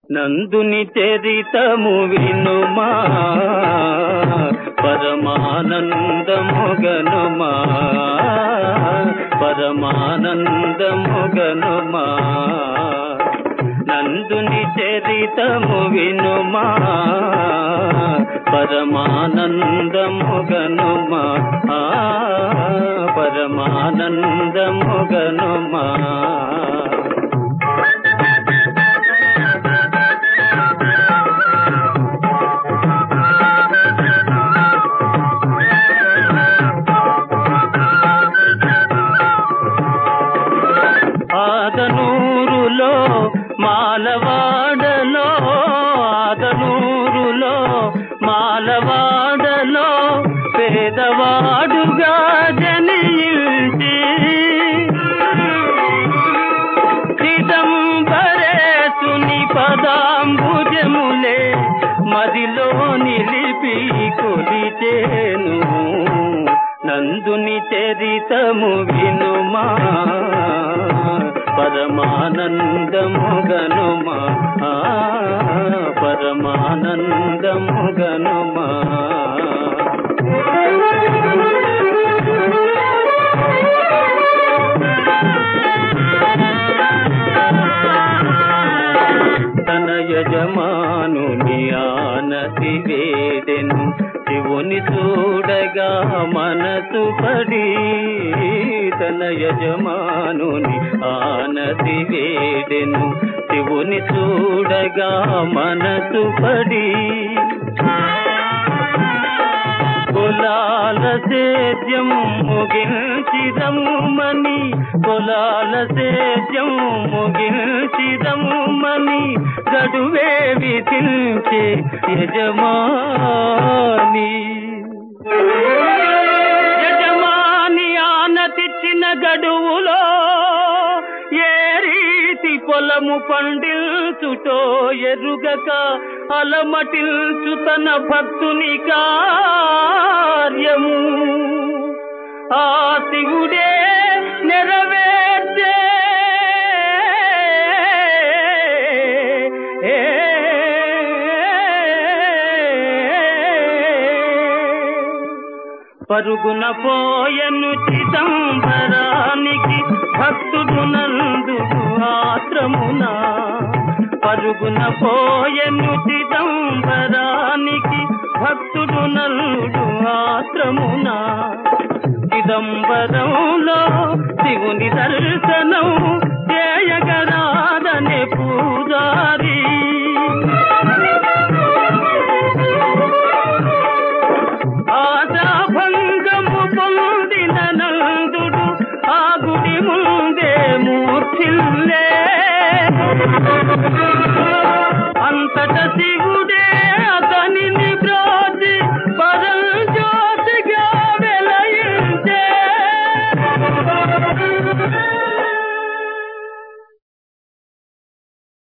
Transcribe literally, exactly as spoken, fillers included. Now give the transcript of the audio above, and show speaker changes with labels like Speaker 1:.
Speaker 1: నందుని చరితము వినుమా పరమానందముగనుమా పరమానందముగనుమా నందుని చరితము వినుమా పరమానందముగనుమా పరమానందముగనుమా ఆదనూరులో మాలవాడలో ఆదనూరులో మాలవాడలో పేదవాడుగా జనించి చిదంబరేశుని పదాంబుజములే మదిలో నిలిపి కొలిచేను నందుని చరితము వినుమా పరమానందముగనుమా పరమానందముగనుమా తన యజమానుని ఆనతి వేదెను శివుని చూడగా మనసు పడి తన యజమానుని ఆనతి వేదెను శివుని చూడగా మనసు పడి పొలాల సేద్యం ముగించిదముమని పొలాల సేద్యం ముగించిదముమని గడువే విధించే యజమాని యజమాని ఆనతిచ్చిన గడువులో ఏ రీతి పొలము పండిల్చుటో ఎరుగక అలమటిల్చు తన భక్తుని కార్యము ఆ శివుడే నెరవేర్చే పరుగున పోయను చిదంబరానికి భక్తుడు నందు ఆత్రమున పరుగున పోయను చిదంబరానికి భక్తుడు నందు ఆత్రమున చిదంబరంలో శివుని దర్శనం చేయగరాదనే పూజారి ఆశాభంగము పొందిన నందుడు ఆ గుడి ముందే మూర్ఛిల్లే అంతట శివు